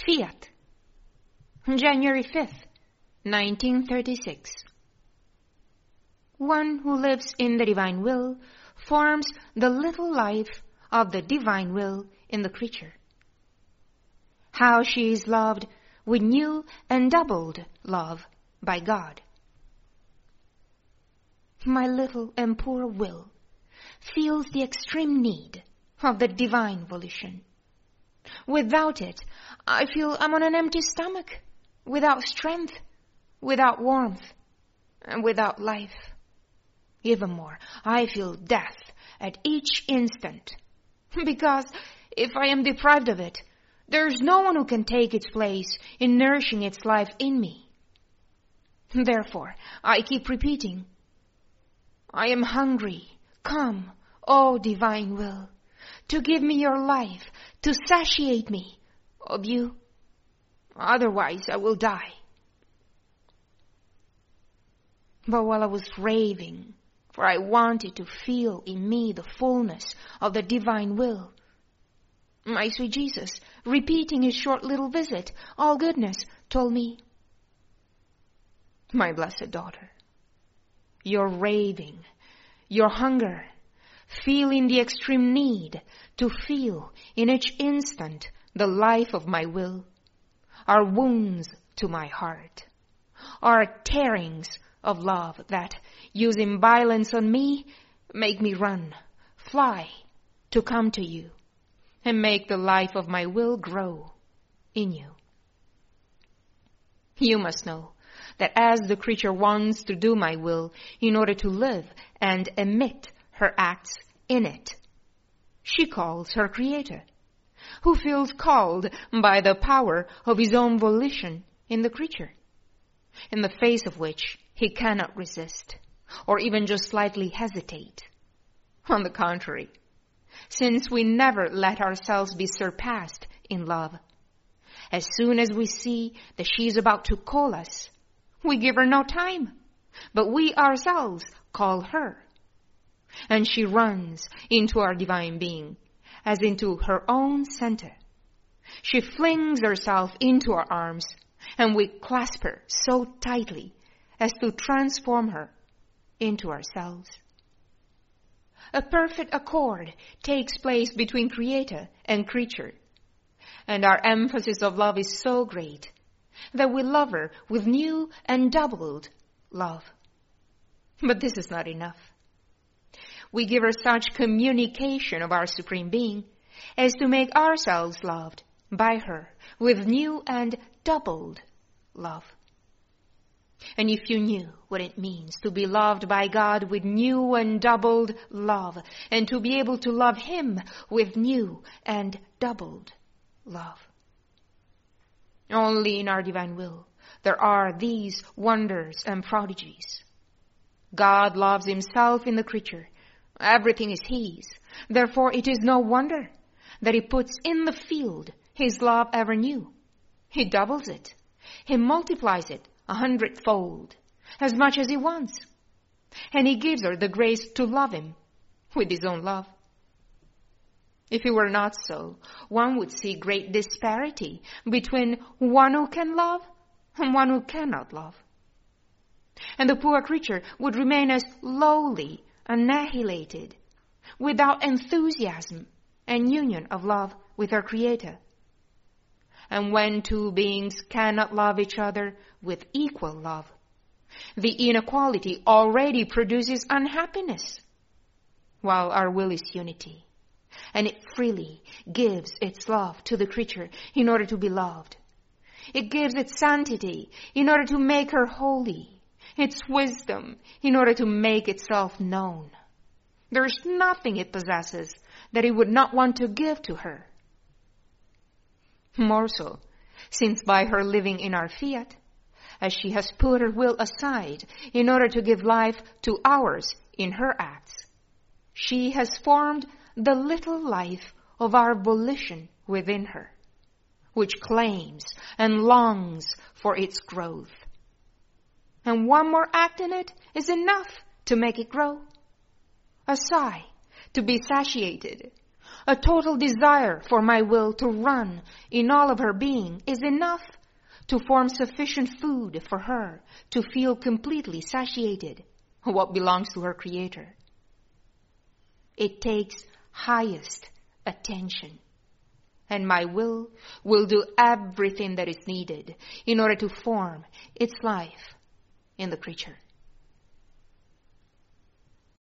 Fiat, January 5th, 1936. One who lives in the divine will forms the little life of the divine will in the creature. How she is loved with new and doubled love by God. My little and poor will feels the extreme need of the divine volition. Without it, I feel I'm on an empty stomach, without strength, without warmth, and without life. Even more, I feel death at each instant, because if I am deprived of it, there's no one who can take its place in nourishing its life in me. Therefore, I keep repeating, I am hungry. Come, O divine will, to give me your life, to satiate me of you. Otherwise, I will die. But while I was raving, for I wanted to feel in me the fullness of the divine will, my sweet Jesus, repeating his short little visit, all goodness, told me, my blessed daughter, your raving, your hunger, feeling the extreme need to feel in each instant the life of my will, are wounds to my heart, are tearings of love that, using violence on me, make me run, fly, to come to you, and make the life of my will grow in you. You must know that as the creature wants to do my will in order to live and emit her acts in it, she calls her Creator, who feels called by the power of his own volition in the creature, in the face of which he cannot resist, or even just slightly hesitate. On the contrary, since we never let ourselves be surpassed in love, as soon as we see that she is about to call us, we give her no time, but we ourselves call her. And she runs into our divine being, as into her own center. She flings herself into our arms, and we clasp her so tightly as to transform her into ourselves. A perfect accord takes place between Creator and creature, and our emphasis of love is so great that we love her with new and doubled love. But this is not enough. We give her such communication of our Supreme Being as to make ourselves loved by her with new and doubled love. And if you knew what it means to be loved by God with new and doubled love, and to be able to love Him with new and doubled love. Only in our divine will there are these wonders and prodigies. God loves Himself in the creature. Everything is His. Therefore it is no wonder that He puts in the field His love ever new. He doubles it. He multiplies it 100-fold, as much as He wants. And He gives her the grace to love Him with His own love. If it were not so, one would see great disparity between one who can love and one who cannot love. And the poor creature would remain as lowly, annihilated, without enthusiasm and union of love with her Creator. And when two beings cannot love each other with equal love, the inequality already produces unhappiness, while our will is unity, and it freely gives its love to the creature in order to be loved. It gives its sanctity in order to make her holy, its wisdom in order to make itself known. There is nothing it possesses that it would not want to give to her. More so, since by her living in our fiat, as she has put her will aside in order to give life to ours in her acts, she has formed the little life of our volition within her, which claims and longs for its growth. And one more act in it is enough to make it grow. A sigh to be satiated, A total desire for my will to run in all of her being is enough to form sufficient food for her to feel completely satiated, what belongs to her Creator. It takes highest attention. And my will do everything that is needed in order to form its life in the creature.